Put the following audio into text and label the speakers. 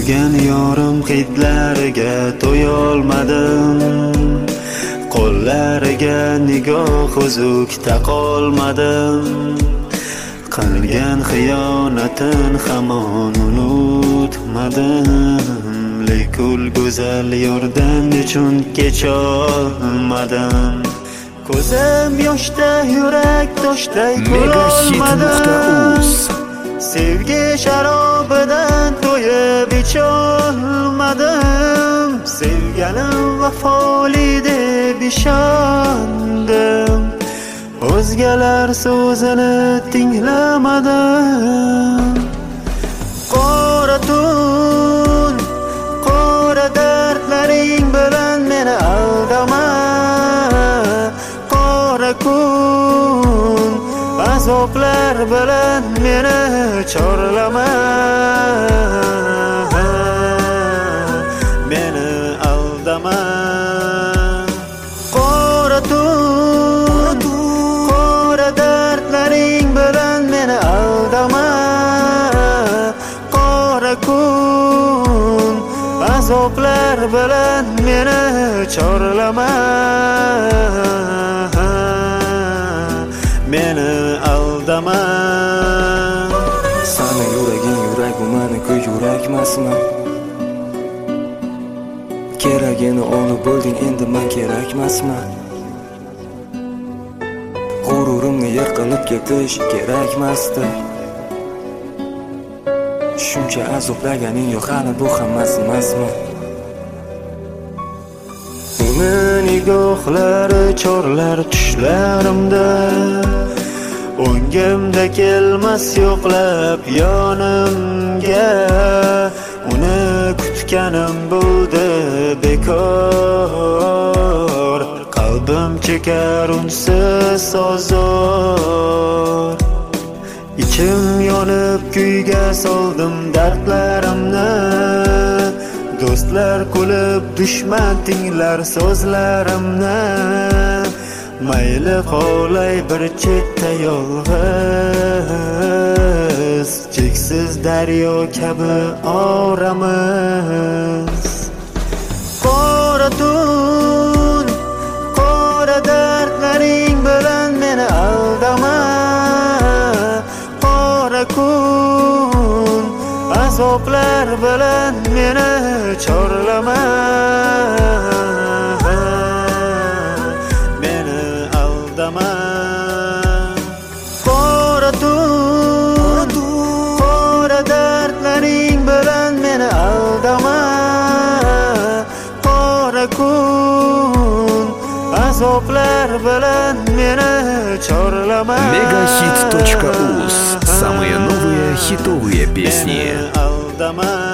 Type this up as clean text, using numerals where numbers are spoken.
Speaker 1: Sevgan yorim hidlariga to'yolmadim, qo'llariga nigoh uzuk taqolmadim. Qilgan xiyonatin hamon unutmadim, lekul go'zal yordan nechun kecholmadim. Ko'zim yoshda, yurak toshday bo'lolmadim. Sevgi sharobidan to'yib icholmadim. Sevganim vafoli deb ishondim, o'zgalar so'zini tinglamadim. Qora tun, qora dardlaring bilan meni aldama. Qora kun, azoblar bilan meni chorlama. Meni aldama. Qora tun, qora dardlaring bilan meni aldama. Qora kun, azoblar bilan meni chorlama. Meni aldama.
Speaker 2: Sana yuraging yurak, bu meniki yurakmasmi? Keragini olib bo'lding, endi men kerakmasmi? G'ururimni yer qilib ketish kerakmasdi. Shuncha azoblaganing yo'q, hali bu hammasi emasmi?
Speaker 1: Uni nigohlari chorlar tushlarimda, o'ngimda kelmas yo'qlab yonimga. Uni kutganim bo'ldi bekor, qalbim chekar unsiz ozor. Ichim yonib kuyga soldim dardlarimni, do'stlar kulib dushman tinglar so'zlarimni. Mayli qolay bir chetda yolg'iz, cheksiz daryo kabi oramiz. Qora tun, qora dardlaring bilan meni aldama. Qora kun, azoblar bilan meni chorlama. Meni aldama. Qora tun, qora dardlaring bilan meni aldama. Qora kun, azoblar bilan meni chorlama.
Speaker 3: Megahit.uz. Самые новые хитовые песни.
Speaker 1: Aldama.